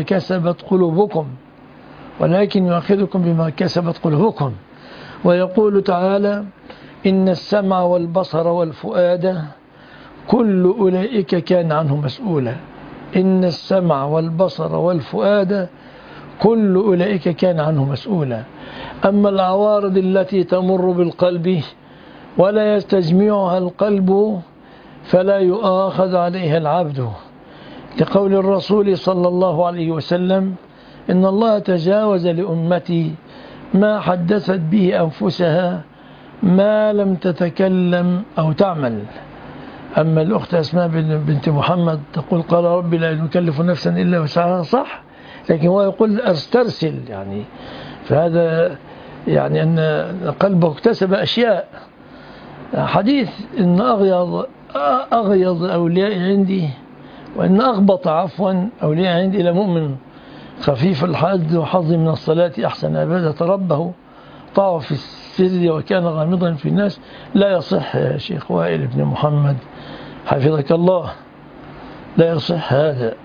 كسبت قلوبكم. ويقول تعالى: إن السمع والبصر والفؤاد كل أولئك كان عنه مسؤولا. إن السمع والبصر والفؤاد كل أولئك كان عنه مسؤولا. أما العوارض التي تمر بالقلب ولا يستجمعها القلب فلا يؤاخذ عليها العبد، لقول الرسول صلى الله عليه وسلم: إن الله تجاوز لأمتي ما حدثت به أنفسها ما لم تتكلم أو تعمل. أما الأخت أسماء بنت محمد تقول: قال ربي لا نكلف نفسا إلا وسعها، صح، لكن هو يقول أسترسل، يعني فهذا يعني أن قلبه اكتسب أشياء. حديث إن أغيظ أولياء عندي، وإن أغبط عفوا أولياء عندي إلى مؤمن خفيف الحد وحظ من الصلاة أحسن عبادة ربه طاع في السر وكان غامضا في الناس، لا يصح يا شيخ وائل بن محمد حفظك الله، لا يصح هذا.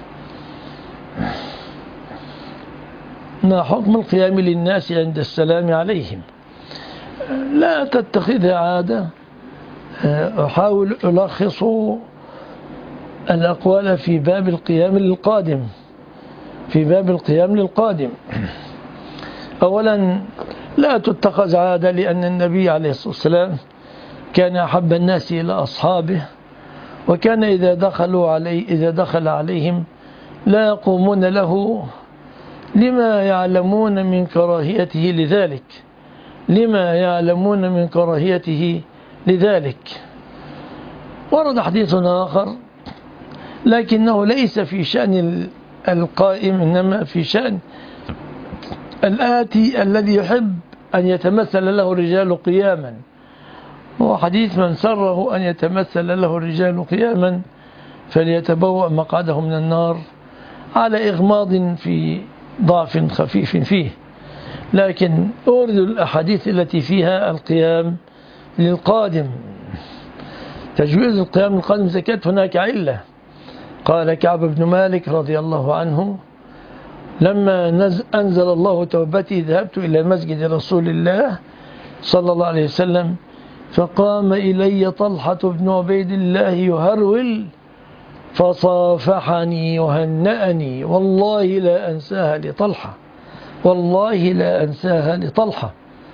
ما حكم القيام للناس عند السلام عليهم؟ لا تتخذها عادة. أحاول ألخص الأقوال في باب القيام للقادم. أولا، لا تتخذ عادة، لأن النبي عليه الصلاة والسلام كان أحب الناس إلى أصحابه، وكان إذا دخل عليهم لا يقومون له لما يعلمون من كراهيته لذلك. ورد حديث آخر لكنه ليس في شأن القائم، إنما في شأن الآتي الذي يحب أن يتمثل له الرجال قياما. هو حديث: من سره أن يتمثل له الرجال قياما فليتبوأ مقعده من النار، على إغماض في ضعف خفيف فيه. لكن أورد الأحاديث التي فيها القيام للقادم. تجويز القيام للقادم زكاة هناك علة. قال كعب بن مالك رضي الله عنه: لما أنزل الله توبتي ذهبت إلى مسجد رسول الله صلى الله عليه وسلم، فقام إلي طلحة بن عبيد الله يهرول فصافحني وهنأني، والله لا أنساها لطلحة.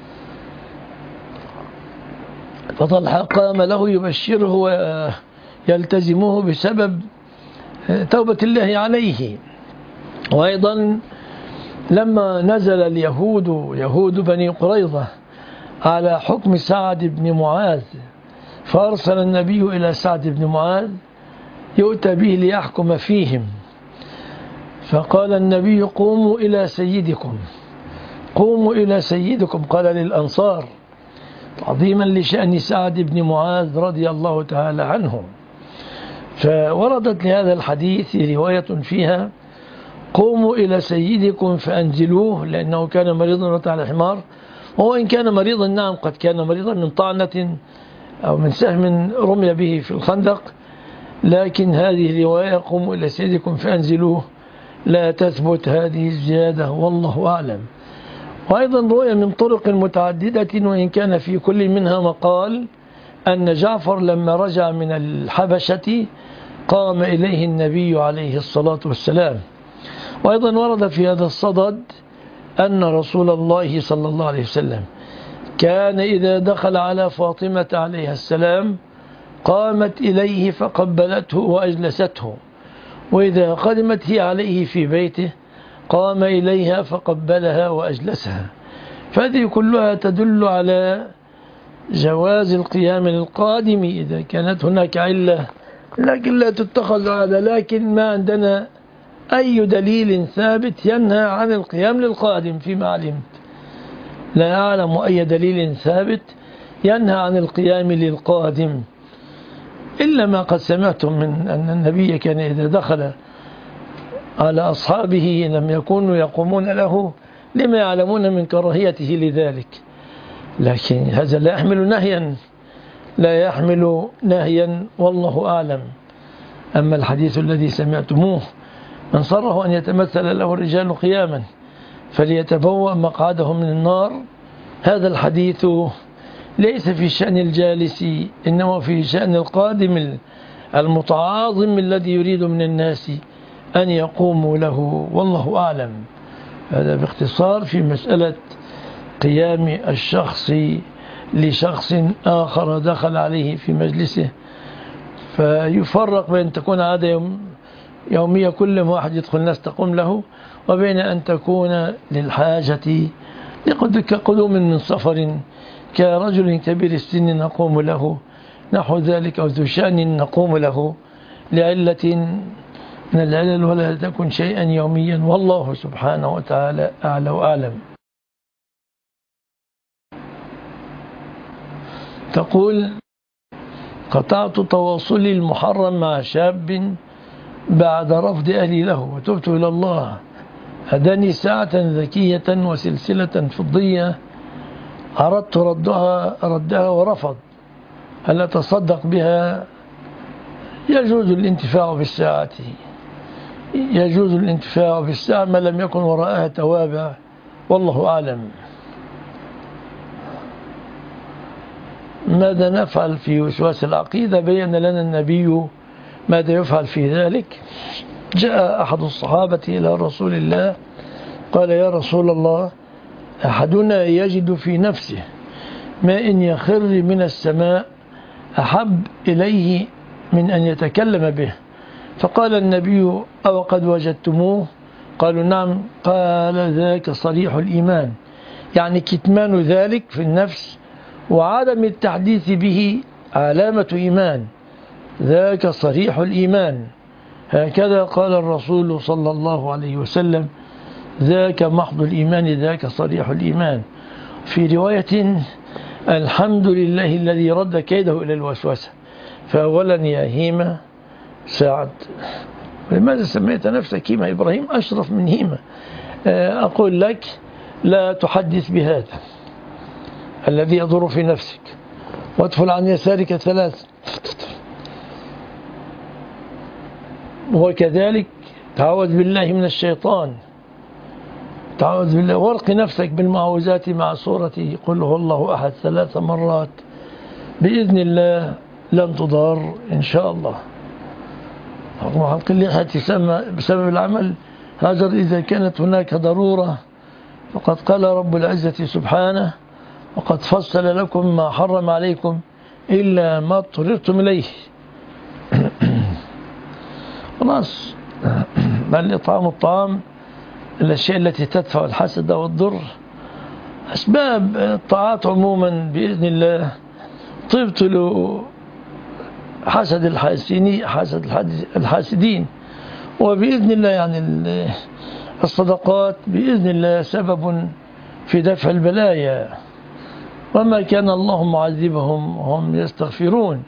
فطلحة قام له يبشره ويلتزمه بسبب توبة الله عليه. وأيضا لما نزل يهود بني قريظة على حكم سعد بن معاذ، فأرسل النبي إلى سعد بن معاذ يؤتى به ليحكم فيهم، فقال النبي: قوموا إلى سيدكم، قال للأنصار، تعظيما لشأن سعد بن معاذ رضي الله تعالى عنه. فوردت لهذا الحديث رواية فيها: قوموا إلى سيدكم فأنزلوه، لأنه كان مريضا على الحمار. وهو إن كان مريضا، نعم قد كان مريضا من طعنة أو من سهم رمي به في الخندق، لكن هذه الرواية قوموا إلى سيدكم فأنزلوه لا تثبت هذه الزيادة، والله أعلم. وأيضا رؤية من طرق متعددة، وإن كان في كل منها مقال، أن جعفر لما رجع من الحبشة قام إليه النبي عليه الصلاة والسلام. وأيضا ورد في هذا الصدد أن رسول الله صلى الله عليه وسلم كان إذا دخل على فاطمة عليه السلام قامت إليه فقبلته وأجلسته، وإذا قدمت هي عليه في بيته قام إليها فقبلها وأجلسها. فهذه كلها تدل على جواز القيام للقادم إذا كانت هناك علة، لكن لا تتخذ عادة. لكن ما عندنا أي دليل ثابت ينهى عن القيام للقادم فيما علمت، لا أعلم أي دليل ثابت ينهى عن القيام للقادم، إلا ما قد سمعتم من أن النبي كان إذا دخل على أصحابه لم يكونوا يقومون له لما يعلمون من كراهيته لذلك. لكن هذا لا يحمل نهيا والله أعلم. أما الحديث الذي سمعتموه: من صره أن يتمثل له الرجال قياما فليتبوأ مقعده من النار، هذا الحديث ليس في شأن الجالس، إنما في شأن القادم المتعاظم الذي يريد من الناس أن يقوموا له، والله أعلم. هذا باختصار في مسألة قيام الشخص لشخص آخر دخل عليه في مجلسه، فيفرق بين تكون عادة يومية كل ما واحد يدخل الناس تقوم له، وبين أن تكون للحاجة كقدوم من سفر، كرجل كبير السن نقوم له نحو ذلك، أو ذو شأن نقوم له لعلة من العلل، ولا تكن شيئا يوميا، والله سبحانه وتعالى أعلى وأعلم. تقول: قطعت تواصلي المحرم مع شاب بعد رفض أهلي له، وتبت إلى الله. هداني ساعة ذكية وسلسلة فضية، أردت ردها ورفض. هل أتصدق بها؟ يجوز الانتفاع بالساعة، يجوز الانتفاع بالساعة ما لم يكن وراءها توابع، والله أعلم. ماذا نفعل في وسواس العقيدة؟ بين لنا النبي ماذا يفعل في ذلك. جاء أحد الصحابة إلى رسول الله قال: يا رسول الله، أحدنا يجد في نفسه ما إن يخر من السماء أحب إليه من أن يتكلم به. فقال النبي: أو قد وجدتموه؟ قالوا: نعم. قال: ذاك صريح الإيمان، يعني كتمان ذلك في النفس وعدم التحديث به علامة إيمان، ذاك صريح الإيمان. هكذا قال الرسول صلى الله عليه وسلم: ذاك محض الإيمان، ذاك صريح الإيمان. في رواية: الحمد لله الذي رد كيده إلى الوسوسة. فأولا يا هيمة سعد، لماذا سميت نفسك هيمة؟ إبراهيم أشرف من هيمة. أقول لك: لا تحدث بهذا الذي يضر في نفسك، وادفل عن يسارك 3. وكذلك تعوذ بالله من الشيطان، تعوذ بالله، وارق نفسك بالمعوذات مع سورة قل هو الله أحد 3 مرات، بإذن الله لن تضار إن شاء الله. حلق اللحية بسبب العمل، هذا إذا كانت هناك ضرورة، فقد قال رب العزة سبحانه: وقد فصل لكم ما حرم عليكم إلا ما اضطررتم إليه. خلاص، بل إطعام الطعام، الأشياء التي تدفع الحسد والضر، أسباب الطاعات عموما بإذن الله تبطل حسد الحاسدين، وبإذن الله يعني الصدقات بإذن الله سبب في دفع البلايا، وما كان الله معذبهم وهم يستغفرون.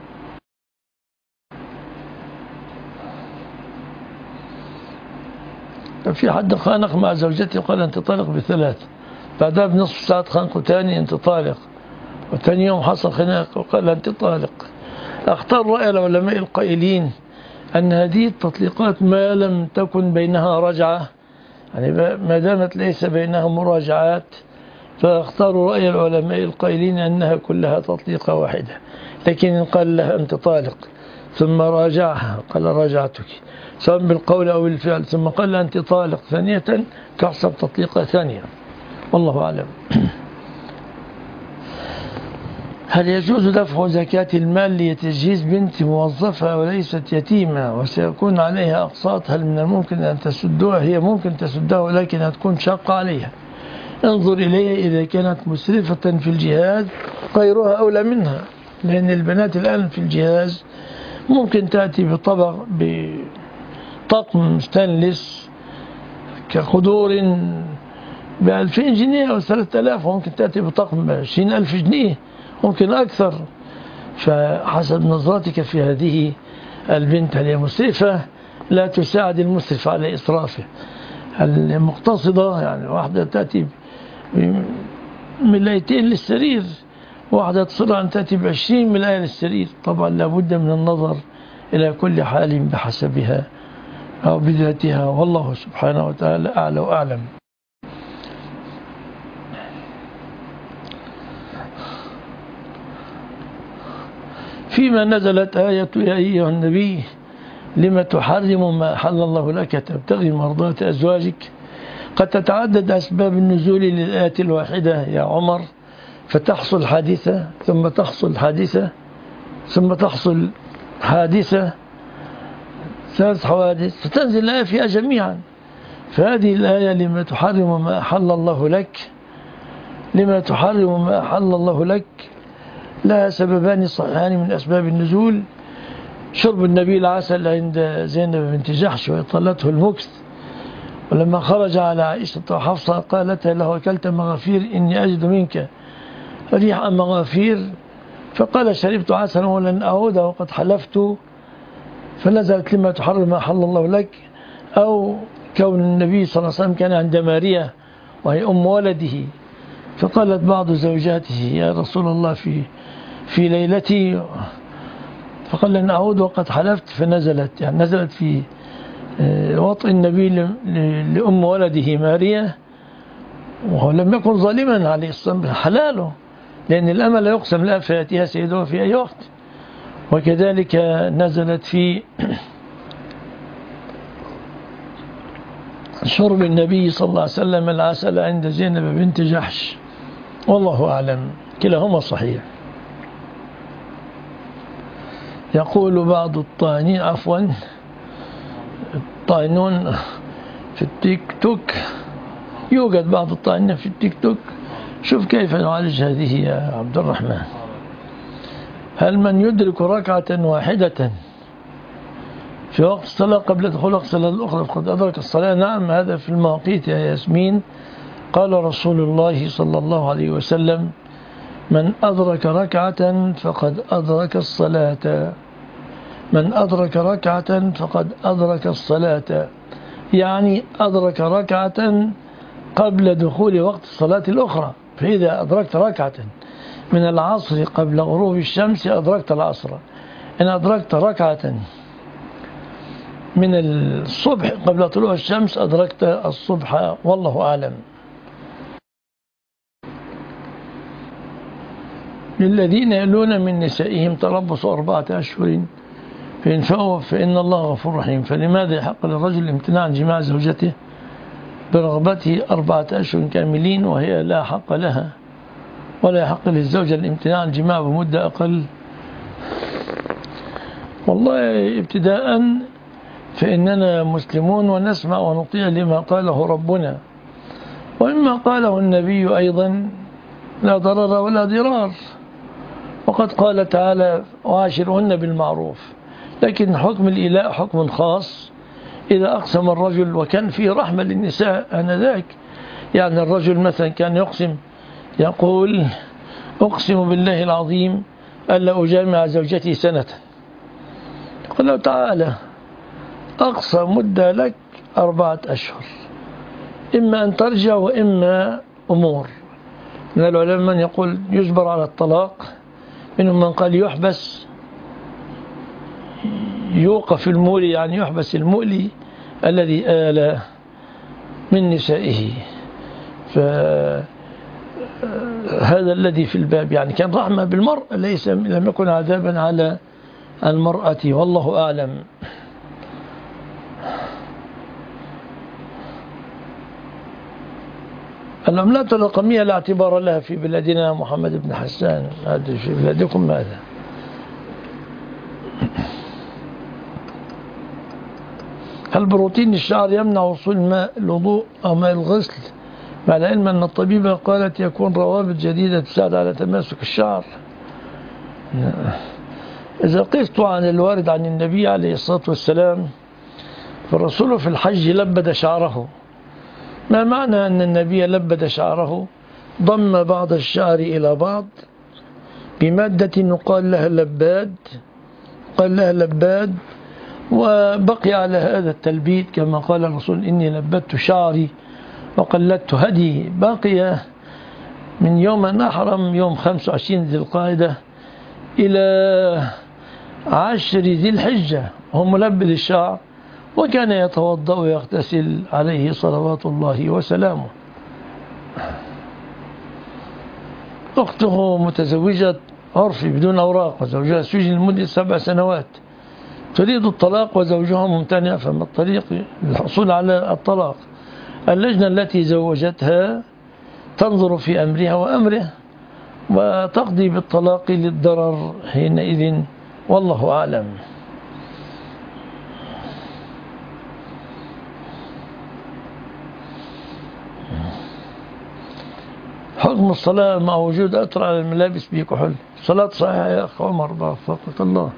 في حد خانق مع زوجته قال: أنت طالق ب3، بعدها بنصف ساعة خانقه تاني: أنت طالق، وتاني يوم حصل خناق وقال: أنت طالق. اختار رأي العلماء القائلين أن هذه التطليقات ما لم تكن بينها رجعة، يعني ما دامت ليس بينها مراجعات، فاختاروا رأي العلماء القائلين أنها كلها تطليقة واحدة. لكن إن قال لها أنت طالق ثم راجعها قال: راجعتك، سواء بالقول أو بالفعل، ثم قال لها أنت طالق ثانية، تحسب تطليقة ثانية، والله أعلم. هل يجوز دفع زكاة المال لتجهيز بنت موظفة وليست يتيمة وسيكون عليها أقساط؟ هل من الممكن أن تسدها؟ هي ممكن تسدها، ولكن هتكون شاقة عليها. انظر إليها، إذا كانت مسرفة في الجهاز غيرها أولى منها، لأن البنات الآن في الجهاز ممكن تأتي بطقم ستانلس كخدور ب2000 جنيه أو 3000، وممكن تأتي بطقم 20,000 جنيه، ممكن أكثر. فحسب نظرتك في هذه البنت، هل هي مسرفة؟ لا تساعد المسرف على إسرافه. المقتصدة يعني واحدة تأتي بملايتين للسرير، واحدة تصر أن تأتي ب20 ملاية للسرير. طبعا لابد من النظر إلى كل حال بحسبها أو بذاتها، والله سبحانه وتعالى أعلى وأعلم. فيما نزلت آية يا أيها النبي لما تحرم ما أحل الله لك تبتغي مرضات أزواجك. قد تتعدد أسباب النزول للآية الواحدة يا عمر، فتحصل حادثة ثم تحصل حادثة ثم تحصل حادثة، 3 حوادث، فتنزل الآية فيها جميعا. فهذه الآية لما تحرم ما أحل الله لك، لما تحرم ما أحل الله لك، لها سببان صحيحان من أسباب النزول: شرب النبي العسل عند زينب بنت جحش وإطلته المكث، ولما خرج على عائشة وحفصة قالت له أكلت مغافير إني أجد منك ريح مغافير، فقال شربت عسلا ولن أعود وقد حلفت، فنزلت لما تحرم ما أحل الله لك. أو كون النبي صلى الله عليه وسلم كان عند ماريا وهي أم ولده، فقالت بعض زوجاته يا رسول الله في ليلتي، فقال لن أعود وقد حلفت، فنزلت يعني نزلت في وطئ النبي لأم ولده ماريا، وهو لم يكن ظالما عليه الصلاة حلاله، لأن الأمل لا يقسم لها فيأتيها سيدها في أي وقت. وكذلك نزلت في شرب النبي صلى الله عليه وسلم العسل عند زينب بنت جحش، والله أعلم، كلاهما صحيح. يقول بعض الطاعنين الطاعنون في التيك توك، يوجد بعض الطاعنين في التيك توك، شوف كيف نعالج هذه يا عبد الرحمن. هل من يدرك ركعة واحدة في وقت الصلاة قبل دخول وقت الصلاة الأخرى فقد أدرك الصلاة؟ نعم، هذا في المواقيت يا ياسمين. قال رسول الله صلى الله عليه وسلم: من أدرك ركعة فقد أدرك الصلاة، من أدرك ركعة فقد أدرك الصلاة، يعني أدرك ركعة قبل دخول وقت الصلاة الأخرى. فإذا أدركت ركعة من العصر قبل غروب الشمس أدركت العصر، إن أدركت ركعة من الصبح قبل طلوع الشمس أدركت الصبح، والله أعلم. للذين يلون من نسائهم تربص 4 أشهر فإن فأوا فإن الله غفور رحيم. فلماذا يحق للرجل الامتناع عن جماع زوجته برغبته 4 أشهر كاملين وهي لا حق لها، ولا يحق للزوجة الامتناع عن الجماع بمدة أقل؟ والله ابتداء فإننا مسلمون ونسمع ونطيع لما قاله ربنا وإما قاله النبي أيضا، لا ضرر ولا ضرار. وقد قال تعالى: وعاشرهن بالمعروف. لكن حكم الإيلاء حكم خاص إذا أقسم الرجل، وكان فيه رحمة للنساء آنذاك. يعني الرجل مثلا كان يقسم، يقول: أقسم بالله العظيم ألا أجامع زوجتي سنة. يقول له: تعالى أقصى مدة لك 4 أشهر، إما أن ترجع وإما أمور. من العلماء من يقول يجبر على الطلاق، منهم من قال يحبس، يوقف المولي، يعني يحبس المؤلي الذي آل من نسائه. فهذا الذي في الباب يعني كان رحمة بالمرء، لم يكن عذابا على المرأة، والله أعلم. العملات الرقمية لا اعتبار لها في بلادنا. محمد بن حسان، هذا في بلادكم ماذا؟ هل بروتين الشعر يمنع وصول ماء الوضوء أو ماء الغسل، مع العلم أن الطبيبة قالت يكون روابط جديدة تساعد على تماسك الشعر؟ إذا قست عن الوارد عن النبي عليه الصلاة والسلام، فالرسول في الحج لبد شعره. ما معنى أن النبي لبد شعره؟ ضم بعض الشعر إلى بعض بمادة يقال لها لباد، قال لها لباد، وبقي على هذا التلبيد كما قال الرسول: إني لبدت شعري وقلدت هدي. بقي من يوم أن أحرم يوم 25 ذي القاعدة إلى 10 ذي الحجة هو ملبد الشعر، وكان يتوضأ ويغتسل عليه صلوات الله وسلامه. أخته متزوجة عرفي بدون أوراق، وزوجها سجن لمدة 7 سنوات، تريد الطلاق وزوجها ممتنع، فما الطريق للحصول على الطلاق؟ اللجنة التي زوجتها تنظر في أمرها وأمره وتقضي بالطلاق للضرر حينئذ، والله أعلم. حكم الصلاة مع وجود أثر على الملابس بكحول، صلاة صحيحة يا أخ عمر، وفقك الله.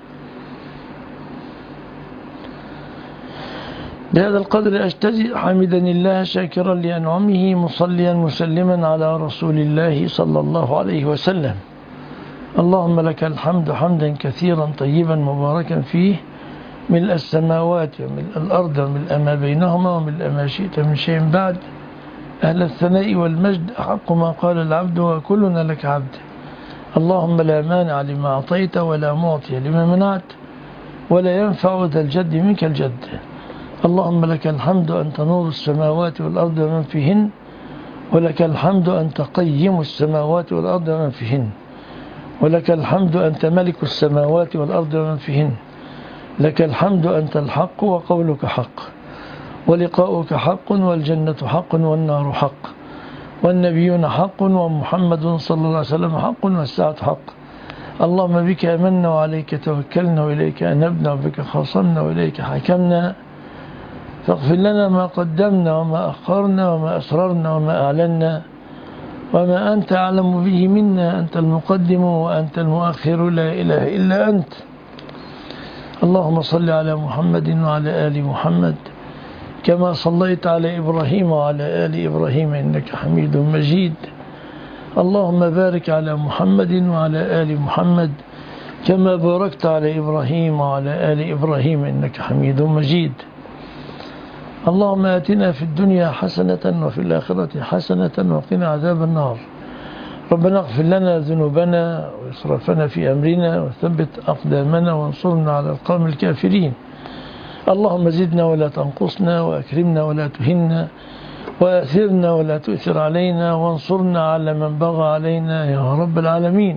بهذا القدر أجتزئ حامدا الله شاكرا لأنعمه مصليا مسلما على رسول الله صلى الله عليه وسلم. اللهم لك الحمد حمدا كثيرا طيبا مباركا فيه، ملء السماوات وملء الأرض وملء ما بينهما وملء ما شئت من شيء بعد، أهل الثناء والمجد أحق ما قال العبد وكلنا لك عبد. اللهم لا مانع لما أعطيت ولا معطي لما منعت ولا ينفع ذا الجد منك الجد. اللهم لك الحمد أنت نور السماوات والأرض ومن فيهن، ولك الحمد أنت قيم السماوات والأرض ومن فيهن، ولك الحمد أنت ملك السماوات والأرض ومن فيهن، لك الحمد أنت الحق وقولك حق ولقاؤك حق والجنة حق والنار حق والنبيون حق ومحمد صلى الله عليه وسلم حق والساعة حق. اللهم بك أمنا وعليك توكلنا وإليك أنبنا وبك خاصمنا وإليك حكمنا، فاغفر لنا ما قدمنا وما أخرنا وما أسررنا وما أعلنا وما أنت أعلم به منا، أنت المقدم وأنت المؤخر لا إله إلا أنت. اللهم صل على محمد وعلى آل محمد كما صليت على إبراهيم وعلى آل إبراهيم إنك حميد مجيد. اللهم بارك على محمد وعلى آل محمد كما باركت على إبراهيم وعلى آل إبراهيم إنك حميد مجيد. اللهم آتنا في الدنيا حسنة وفي الآخرة حسنة وقنا عذاب النار. ربنا اغفر لنا ذنوبنا وإسرافنا في أمرنا وثبت أقدامنا وانصرنا على القوم الكافرين. اللهم زدنا ولا تنقصنا وأكرمنا ولا تهنا وآثرنا ولا تؤثر علينا وانصرنا على من بغى علينا يا رب العالمين.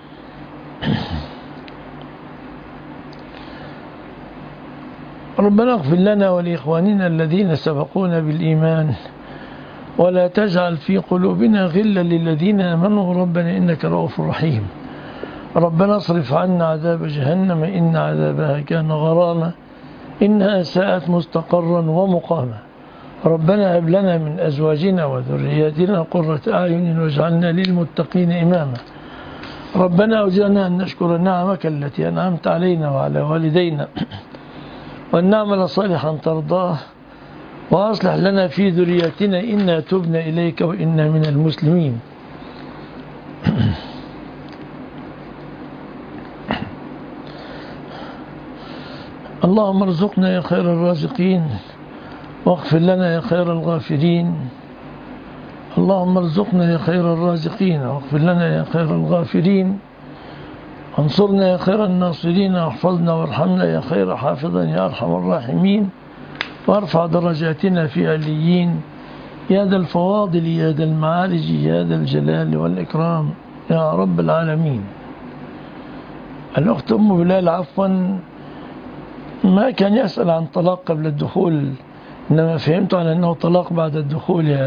ربنا اغفر لنا ولإخواننا الذين سبقونا بالإيمان ولا تجعل في قلوبنا غلا للذين آمنوا ربنا إنك رؤوف رحيم. ربنا اصرف عنا عذاب جهنم إن عذابها كان غراما إنها ساءت مستقرا ومقاما. ربنا هب لنا من أزواجنا وذرياتنا قرة أعين واجعلنا للمتقين إماما. ربنا أوزعنا أن نشكر نعمك التي أنعمت علينا وعلى والدينا وأن نعمل صالحا ترضاه وأصلح لنا في ذرياتنا إنا تبنا إليك وإنا من المسلمين. اللهم ارزقنا يا خير الرازقين واغفر لنا يا خير الغافرين. اللهم ارزقنا يا خير الرازقين واغفر لنا يا خير الغافرين. انصرنا يا خير الناصرين واحفظنا وارحمنا يا خير حافظا يا أرحم الراحمين. وارفع درجاتنا في عليين يا ذا الفواضل يا ذا المعارج يا ذا الجلال والإكرام يا رب العالمين. الأخت أم بلال عفوا ما كان يسأل عن طلاق قبل الدخول، إنما فهمت على أنه طلاق بعد الدخول.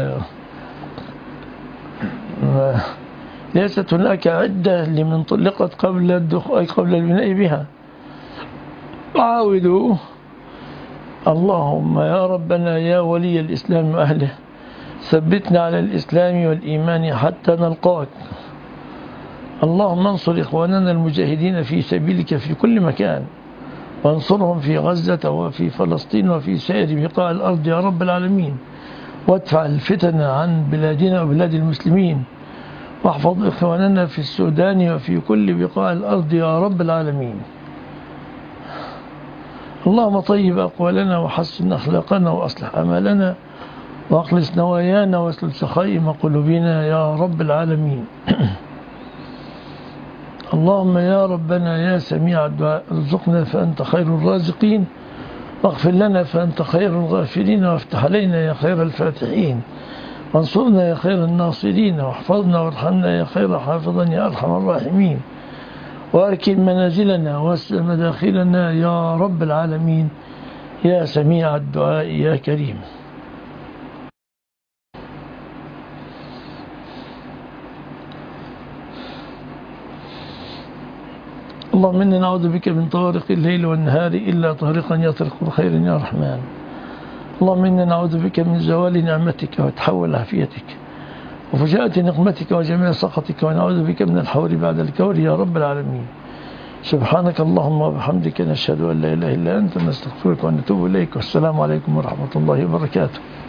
ليست هناك عدة لمن طلقت قبل الدخول قبل البناء بها. عاودوا. اللهم يا ربنا يا ولي الإسلام وأهله ثبتنا على الإسلام والإيمان حتى نلقاك. اللهم انصر إخواننا المجاهدين في سبيلك في كل مكان، وانصرهم في غزة وفي فلسطين وفي سائر بقاع الأرض يا رب العالمين، وادفع الفتن عن بلادنا وبلاد المسلمين، واحفظ إخواننا في السودان وفي كل بقاع الأرض يا رب العالمين. اللهم طيب أقوالنا وحسن أخلاقنا وأصلح أمالنا وأخلص نوايانا واسلل سخائم قلوبنا يا رب العالمين. اللهم يا ربنا يا سميع الدعاء ارزقنا فأنت خير الرازقين، واغفر لنا فأنت خير الغافرين، وافتح علينا يا خير الفاتحين، وانصرنا يا خير الناصرين، واحفظنا وارحمنا يا خير حافظا يا أرحم الراحمين. وأركن منازلنا واسع مداخلنا يا رب العالمين يا سميع الدعاء يا كريم. اللهم إنا نعوذ بك من طوارق الليل والنهار إلا طارقا يطرق بخير يا رحمن. اللهم إنا نعوذ بك من زوال نعمتك وتحول عافيتك وفجاءة نقمتك وجميع سخطك، ونعوذ بك من الحور بعد الكور يا رب العالمين. سبحانك اللهم وبحمدك نشهد أن لا إله إلا أنت، نستغفرك ونتوب إليك، والسلام عليكم ورحمة الله وبركاته.